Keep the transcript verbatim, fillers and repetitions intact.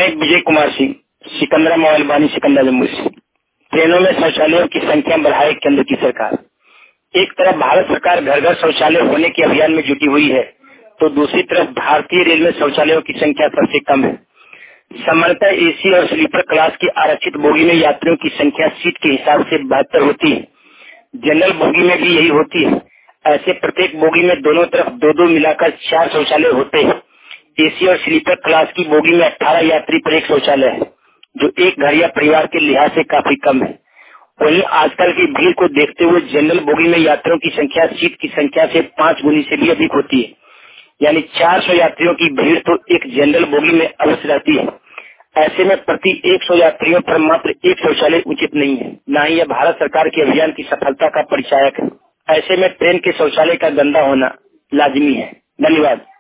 मैं विजय कुमार सिंह, सिकंदरा मोबाइल बानी, सिकंदरा जम्मू से। ट्रेनों में शौचालयों की संख्या बढ़ाए केंद्र की सरकार। एक तरफ भारत सरकार घर घर शौचालय होने के अभियान में जुटी हुई है, तो दूसरी तरफ भारतीय रेल में शौचालयों की संख्या सबसे कम है। सामान्यतः एसी और स्लीपर क्लास की आरक्षित बोगी में यात्रियों की संख्या सीट के हिसाब से बहत्तर होती है। जनरल बोगी में भी यही होती है। ऐसे प्रत्येक बोगी में दोनों तरफ दो दो मिलाकर चार शौचालय होते हैं। एसी और स्लीपर क्लास की बोगी में अठारह यात्री पर एक शौचालय है, जो एक घर या परिवार के लिहाज से काफी कम है। वहीं आजकल की भीड़ को देखते हुए जनरल बोगी में यात्रियों की संख्या सीट की संख्या से पाँच गुनी से भी अधिक होती है, यानी चार सौ यात्रियों की भीड़ तो एक जनरल बोगी में अवश्य रहती है। ऐसे में प्रति सौ यात्रियों पर मात्र एक शौचालय उचित नहीं है, न ही यह भारत सरकार के अभियान की सफलता का परिचायक है। ऐसे में ट्रेन के शौचालय का गंदा होना लाजिमी है। धन्यवाद।